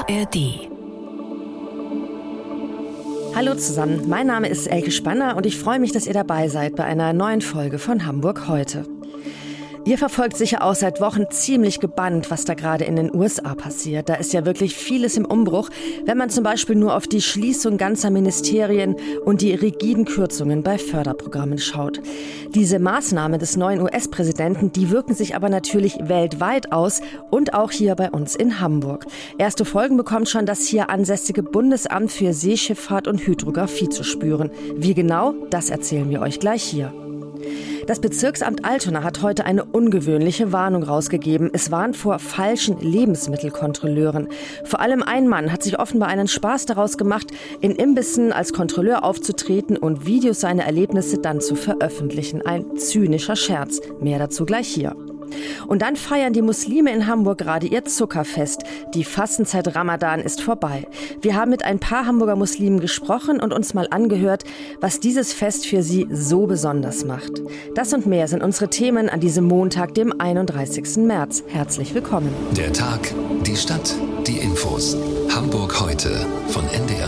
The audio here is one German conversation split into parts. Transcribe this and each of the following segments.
ARD. Hallo zusammen, mein Name ist Elke Spanner und ich freue mich, dass ihr dabei seid bei einer neuen Folge von Hamburg heute. Ihr verfolgt sicher auch seit Wochen ziemlich gebannt, was da gerade in den USA passiert. Da ist ja wirklich vieles im Umbruch, wenn man zum Beispiel nur auf die Schließung ganzer Ministerien und die rigiden Kürzungen bei Förderprogrammen schaut. Diese Maßnahmen des neuen US-Präsidenten, die wirken sich aber natürlich weltweit aus und auch hier bei uns in Hamburg. Erste Folgen bekommt schon das hier ansässige Bundesamt für Seeschifffahrt und Hydrographie zu spüren. Wie genau, das erzählen wir euch gleich hier. Das Bezirksamt Altona hat heute eine ungewöhnliche Warnung rausgegeben. Es warnt vor falschen Lebensmittelkontrolleuren. Vor allem ein Mann hat sich offenbar einen Spaß daraus gemacht, in Imbissen als Kontrolleur aufzutreten und Videos seiner Erlebnisse dann zu veröffentlichen. Ein zynischer Scherz. Mehr dazu gleich hier. Und dann feiern die Muslime in Hamburg gerade ihr Zuckerfest. Die Fastenzeit Ramadan ist vorbei. Wir haben mit ein paar Hamburger Muslimen gesprochen und uns mal angehört, was dieses Fest für sie so besonders macht. Das und mehr sind unsere Themen an diesem Montag, dem 31. März. Herzlich willkommen. Der Tag, die Stadt, die Infos. Hamburg heute von NDR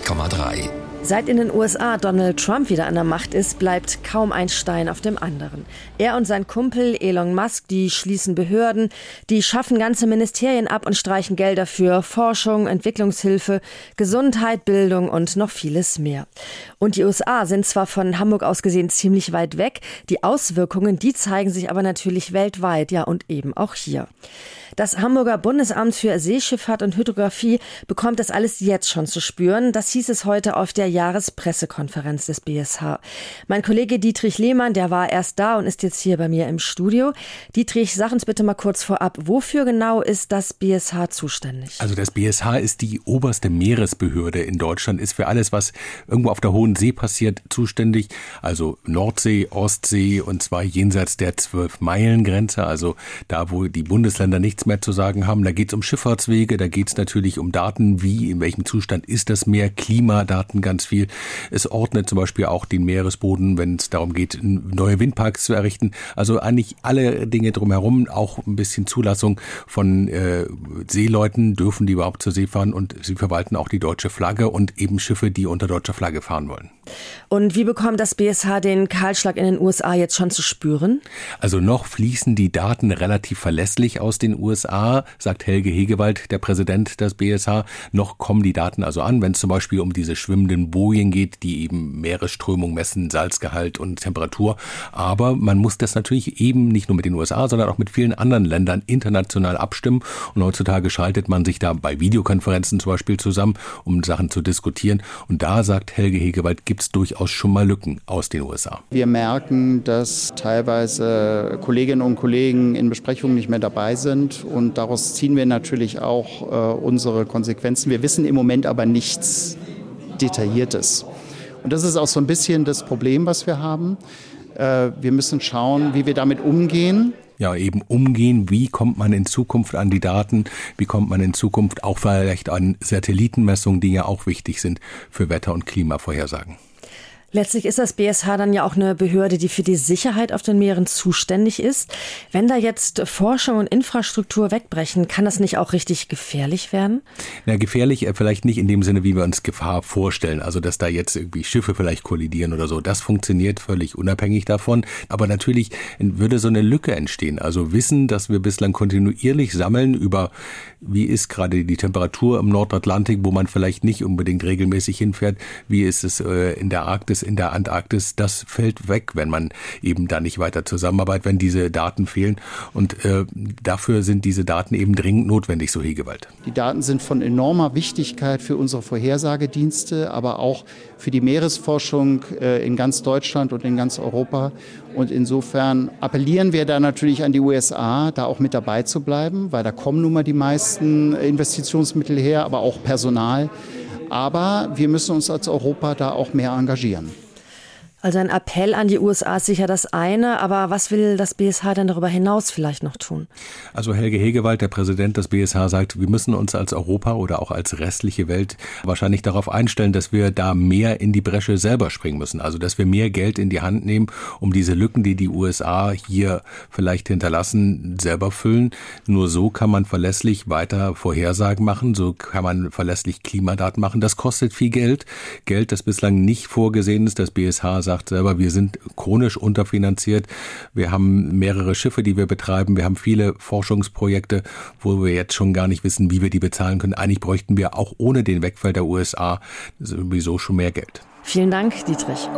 90,3. Seit in den USA Donald Trump wieder an der Macht ist, bleibt kaum ein Stein auf dem anderen. Er und sein Kumpel Elon Musk, die schließen Behörden, die schaffen ganze Ministerien ab und streichen Gelder für Forschung, Entwicklungshilfe, Gesundheit, Bildung und noch vieles mehr. Und die USA sind zwar von Hamburg aus gesehen ziemlich weit weg, die Auswirkungen, die zeigen sich aber natürlich weltweit, ja und eben auch hier. Das Hamburger Bundesamt für Seeschifffahrt und Hydrographie bekommt das alles jetzt schon zu spüren. Das hieß es heute auf der Jahrespressekonferenz des BSH. Mein Kollege Dietrich Lehmann, der war erst da und ist jetzt hier bei mir im Studio. Dietrich, sag uns bitte mal kurz vorab, wofür genau ist das BSH zuständig? Also das BSH ist die oberste Meeresbehörde in Deutschland, ist für alles, was irgendwo auf der Hohen See passiert, zuständig. Also Nordsee, Ostsee und zwar jenseits der 12-Meilen-Grenze, also da, wo die Bundesländer nichts mehr zu sagen haben. Da geht es um Schifffahrtswege, da geht es natürlich um Daten, wie, in welchem Zustand ist das Meer, Klimadaten ganz viel. Es ordnet zum Beispiel auch den Meeresboden, wenn es darum geht, neue Windparks zu errichten. Also eigentlich alle Dinge drumherum, auch ein bisschen Zulassung von Seeleuten, dürfen die überhaupt zur See fahren und sie verwalten auch die deutsche Flagge und eben Schiffe, die unter deutscher Flagge fahren wollen. Und wie bekommt das BSH den Kahlschlag in den USA jetzt schon zu spüren? Also noch fließen die Daten relativ verlässlich aus den USA, sagt Helge Hegewald, der Präsident des BSH. Noch kommen die Daten also an, wenn es zum Beispiel um diese schwimmenden Bojen geht, die eben Meeresströmung messen, Salzgehalt und Temperatur. Aber man muss das natürlich eben nicht nur mit den USA, sondern auch mit vielen anderen Ländern international abstimmen. Und heutzutage schaltet man sich da bei Videokonferenzen zum Beispiel zusammen, um Sachen zu diskutieren. Und da, sagt Helge Hegewald, gibt es durchaus schon mal Lücken aus den USA. Wir merken, dass teilweise Kolleginnen und Kollegen in Besprechungen nicht mehr dabei sind und daraus ziehen wir natürlich auch unsere Konsequenzen. Wir wissen im Moment aber nichts Detailliertes. Und das ist auch so ein bisschen das Problem, was wir haben. Wir müssen schauen, wie wir damit umgehen. Ja, eben umgehen, wie kommt man in Zukunft an die Daten, wie kommt man in Zukunft auch vielleicht an Satellitenmessungen, die ja auch wichtig sind für Wetter- und Klimavorhersagen. Letztlich ist das BSH dann ja auch eine Behörde, die für die Sicherheit auf den Meeren zuständig ist. Wenn da jetzt Forschung und Infrastruktur wegbrechen, kann das nicht auch richtig gefährlich werden? Na, gefährlich vielleicht nicht in dem Sinne, wie wir uns Gefahr vorstellen. Also, dass da jetzt irgendwie Schiffe vielleicht kollidieren oder so. Das funktioniert völlig unabhängig davon. Aber natürlich würde so eine Lücke entstehen. Also Wissen, das wir bislang kontinuierlich sammeln über, wie ist gerade die Temperatur im Nordatlantik, wo man vielleicht nicht unbedingt regelmäßig hinfährt, wie ist es in der Arktis, in der Antarktis, das fällt weg, wenn man eben da nicht weiter zusammenarbeitet, wenn diese Daten fehlen. Und dafür sind diese Daten eben dringend notwendig, so Hegewald. Die Daten sind von enormer Wichtigkeit für unsere Vorhersagedienste, aber auch für die Meeresforschung in ganz Deutschland und in ganz Europa. Und insofern appellieren wir da natürlich an die USA, da auch mit dabei zu bleiben, weil da kommen nun mal die meisten Investitionsmittel her, aber auch Personal. Aber wir müssen uns als Europa da auch mehr engagieren. Also ein Appell an die USA ist sicher das eine, aber was will das BSH dann darüber hinaus vielleicht noch tun? Also Helge Hegewald, der Präsident des BSH, sagt, wir müssen uns als Europa oder auch als restliche Welt wahrscheinlich darauf einstellen, dass wir da mehr in die Bresche selber springen müssen. Also dass wir mehr Geld in die Hand nehmen, um diese Lücken, die die USA hier vielleicht hinterlassen, selber füllen. Nur so kann man verlässlich weiter Vorhersagen machen, so kann man verlässlich Klimadaten machen. Das kostet viel Geld. Geld, das bislang nicht vorgesehen ist. Das BSH sagt selber, wir sind chronisch unterfinanziert. Wir haben mehrere Schiffe, die wir betreiben. Wir haben viele Forschungsprojekte, wo wir jetzt schon gar nicht wissen, wie wir die bezahlen können. Eigentlich bräuchten wir auch ohne den Wegfall der USA sowieso schon mehr Geld. Vielen Dank, Dietrich.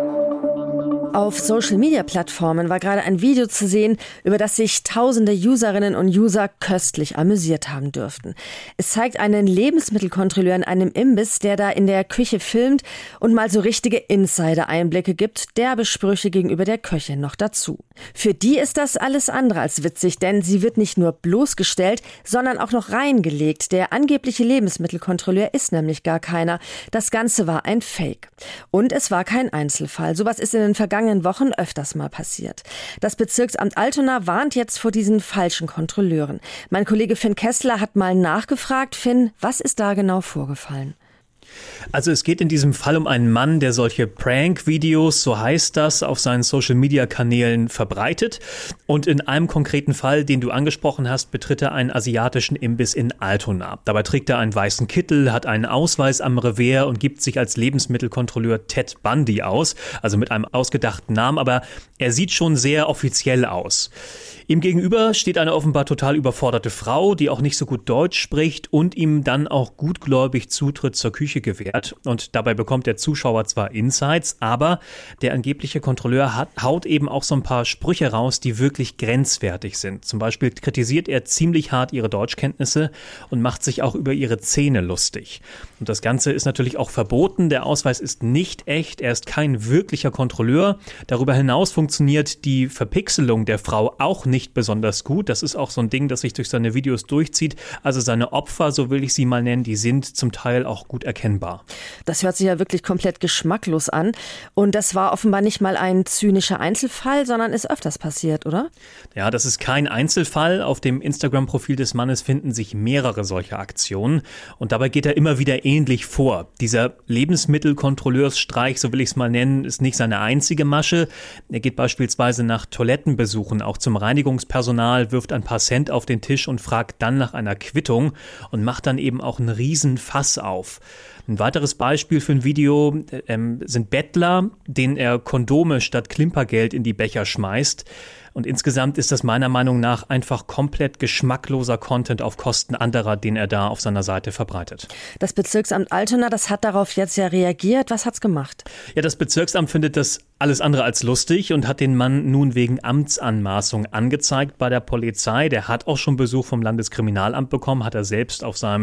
Auf Social-Media-Plattformen war gerade ein Video zu sehen, über das sich tausende Userinnen und User köstlich amüsiert haben dürften. Es zeigt einen Lebensmittelkontrolleur in einem Imbiss, der da in der Küche filmt und mal so richtige Insider-Einblicke gibt, derbe Sprüche gegenüber der Köchin noch dazu. Für die ist das alles andere als witzig, denn sie wird nicht nur bloßgestellt, sondern auch noch reingelegt. Der angebliche Lebensmittelkontrolleur ist nämlich gar keiner. Das Ganze war ein Fake. Und es war kein Einzelfall. Sowas ist in den vergangenen Wochen öfters mal passiert. Das Bezirksamt Altona warnt jetzt vor diesen falschen Kontrolleuren. Mein Kollege Finn Kessler hat mal nachgefragt. Finn, was ist da genau vorgefallen? Also es geht in diesem Fall um einen Mann, der solche Prank-Videos, so heißt das, auf seinen Social-Media-Kanälen verbreitet. Und in einem konkreten Fall, den du angesprochen hast, betritt er einen asiatischen Imbiss in Altona. Dabei trägt er einen weißen Kittel, hat einen Ausweis am Revers und gibt sich als Lebensmittelkontrolleur Ted Bundy aus, also mit einem ausgedachten Namen, aber er sieht schon sehr offiziell aus. Ihm gegenüber steht eine offenbar total überforderte Frau, die auch nicht so gut Deutsch spricht und ihm dann auch gutgläubig Zutritt zur Küche gewährt. Und dabei bekommt der Zuschauer zwar Insights, aber der angebliche Kontrolleur haut eben auch so ein paar Sprüche raus, die wirklich grenzwertig sind. Zum Beispiel kritisiert er ziemlich hart ihre Deutschkenntnisse und macht sich auch über ihre Zähne lustig. Und das Ganze ist natürlich auch verboten. Der Ausweis ist nicht echt, er ist kein wirklicher Kontrolleur. Darüber hinaus funktioniert die Verpixelung der Frau auch nicht besonders gut. Das ist auch so ein Ding, das sich durch seine Videos durchzieht. Also seine Opfer, so will ich sie mal nennen, die sind zum Teil auch gut erkennbar. Das hört sich ja wirklich komplett geschmacklos an. Und das war offenbar nicht mal ein zynischer Einzelfall, sondern ist öfters passiert, oder? Ja, das ist kein Einzelfall. Auf dem Instagram-Profil des Mannes finden sich mehrere solcher Aktionen. Und dabei geht er immer wieder ähnlich vor. Dieser Lebensmittelkontrolleursstreich, so will ich es mal nennen, ist nicht seine einzige Masche. Er geht beispielsweise nach Toilettenbesuchen auch zum Reinigungspersonal, wirft ein paar Cent auf den Tisch und fragt dann nach einer Quittung und macht dann eben auch einen riesen Fass auf. Ein weiteres Beispiel für ein Video sind Bettler, denen er Kondome statt Klimpergeld in die Becher schmeißt. Und insgesamt ist das meiner Meinung nach einfach komplett geschmackloser Content auf Kosten anderer, den er da auf seiner Seite verbreitet. Das Bezirksamt Altona, das hat darauf jetzt ja reagiert. Was hat's gemacht? Ja, das Bezirksamt findet das alles andere als lustig und hat den Mann nun wegen Amtsanmaßung angezeigt bei der Polizei. Der hat auch schon Besuch vom Landeskriminalamt bekommen, hat er selbst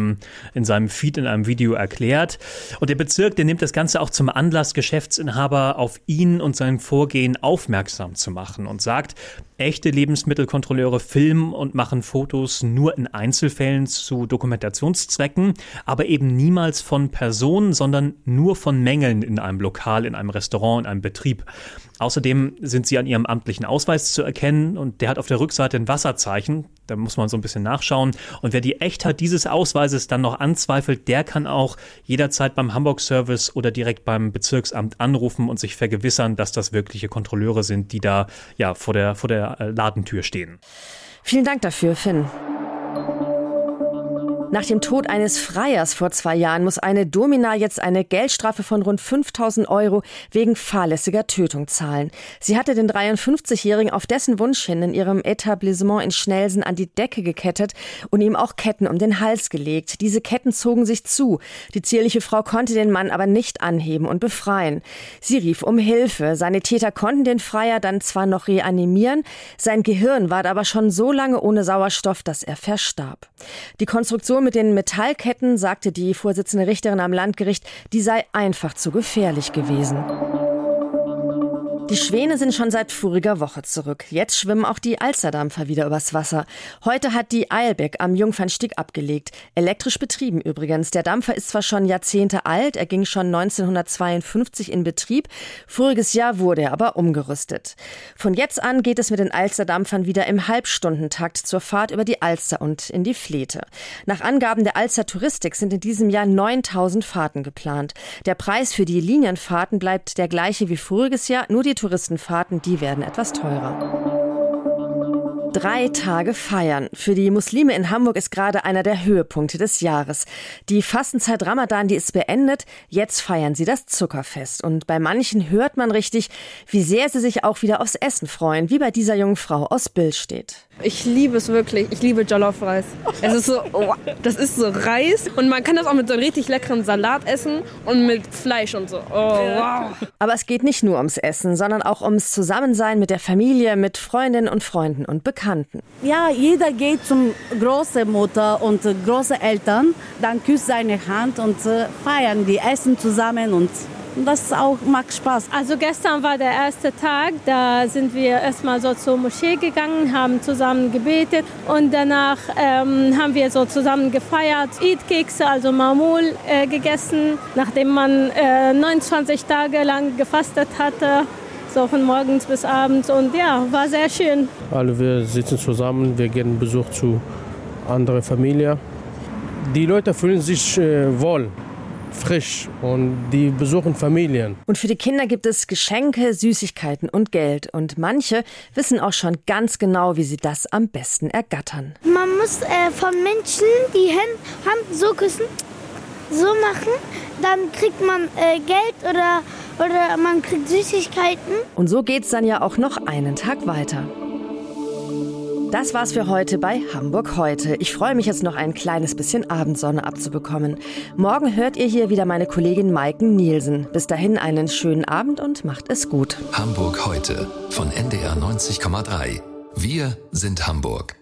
in seinem Feed in einem Video erklärt. Und der Bezirk, der nimmt das Ganze auch zum Anlass, Geschäftsinhaber auf ihn und sein Vorgehen aufmerksam zu machen und sagt, echte Lebensmittelkontrolleure filmen und machen Fotos nur in Einzelfällen zu Dokumentationszwecken, aber eben niemals von Personen, sondern nur von Mängeln in einem Lokal, in einem Restaurant, in einem Betrieb. Außerdem sind sie an ihrem amtlichen Ausweis zu erkennen und der hat auf der Rückseite ein Wasserzeichen. Da muss man so ein bisschen nachschauen. Und wer die Echtheit dieses Ausweises dann noch anzweifelt, der kann auch jederzeit beim Hamburg-Service oder direkt beim Bezirksamt anrufen und sich vergewissern, dass das wirkliche Kontrolleure sind, die da ja vor der Ladentür stehen. Vielen Dank dafür, Finn. Nach dem Tod eines Freiers vor 2 Jahren muss eine Domina jetzt eine Geldstrafe von rund 5.000 € wegen fahrlässiger Tötung zahlen. Sie hatte den 53-Jährigen auf dessen Wunsch hin in ihrem Etablissement in Schnelsen an die Decke gekettet und ihm auch Ketten um den Hals gelegt. Diese Ketten zogen sich zu. Die zierliche Frau konnte den Mann aber nicht anheben und befreien. Sie rief um Hilfe. Seine Täter konnten den Freier dann zwar noch reanimieren, sein Gehirn war aber schon so lange ohne Sauerstoff, dass er verstarb. Die Konstruktion mit den Metallketten, sagte die Vorsitzende Richterin am Landgericht, die sei einfach zu gefährlich gewesen. Die Schwäne sind schon seit voriger Woche zurück. Jetzt schwimmen auch die Alsterdampfer wieder übers Wasser. Heute hat die Eilbeck am Jungfernstieg abgelegt. Elektrisch betrieben übrigens. Der Dampfer ist zwar schon Jahrzehnte alt, er ging schon 1952 in Betrieb. Voriges Jahr wurde er aber umgerüstet. Von jetzt an geht es mit den Alsterdampfern wieder im Halbstundentakt zur Fahrt über die Alster und in die Fleete. Nach Angaben der Alster Touristik sind in diesem Jahr 9.000 Fahrten geplant. Der Preis für die Linienfahrten bleibt der gleiche wie voriges Jahr, nur die Touristenfahrten, die werden etwas teurer. 3 Tage feiern. Für die Muslime in Hamburg ist gerade einer der Höhepunkte des Jahres. Die Fastenzeit Ramadan, die ist beendet. Jetzt feiern sie das Zuckerfest. Und bei manchen hört man richtig, wie sehr sie sich auch wieder aufs Essen freuen, wie bei dieser jungen Frau aus Billstedt. Ich liebe es wirklich. Ich liebe Jollof-Reis. Es ist so, das ist so Reis und man kann das auch mit so einem richtig leckeren Salat essen und mit Fleisch und so. Oh, wow. Aber es geht nicht nur ums Essen, sondern auch ums Zusammensein mit der Familie, mit Freundinnen und Freunden und Bekannten. Ja, jeder geht zum Großmutter und Großeltern, dann küsst seine Hand und feiern, die essen zusammen und das auch macht Spaß. Also gestern war der erste Tag, da sind wir erstmal so zur Moschee gegangen, haben zusammen gebetet und danach haben wir so zusammen gefeiert, Eid-Kekse, also Mamul gegessen, nachdem man 29 Tage lang gefastet hatte. So von morgens bis abends und ja, war sehr schön. Alle wir sitzen zusammen, wir gehen Besuch zu anderen Familien. Die Leute fühlen sich wohl, frisch und die besuchen Familien. Und für die Kinder gibt es Geschenke, Süßigkeiten und Geld. Und manche wissen auch schon ganz genau, wie sie das am besten ergattern. Man muss von Menschen die Hand so küssen, so machen, dann kriegt man Geld oder man kriegt Süßigkeiten. Und so geht's dann ja auch noch einen Tag weiter. Das war's für heute bei Hamburg heute. Ich freue mich jetzt noch ein kleines bisschen Abendsonne abzubekommen. Morgen hört ihr hier wieder meine Kollegin Maiken Nielsen. Bis dahin einen schönen Abend und macht es gut. Hamburg heute von NDR 90,3. Wir sind Hamburg.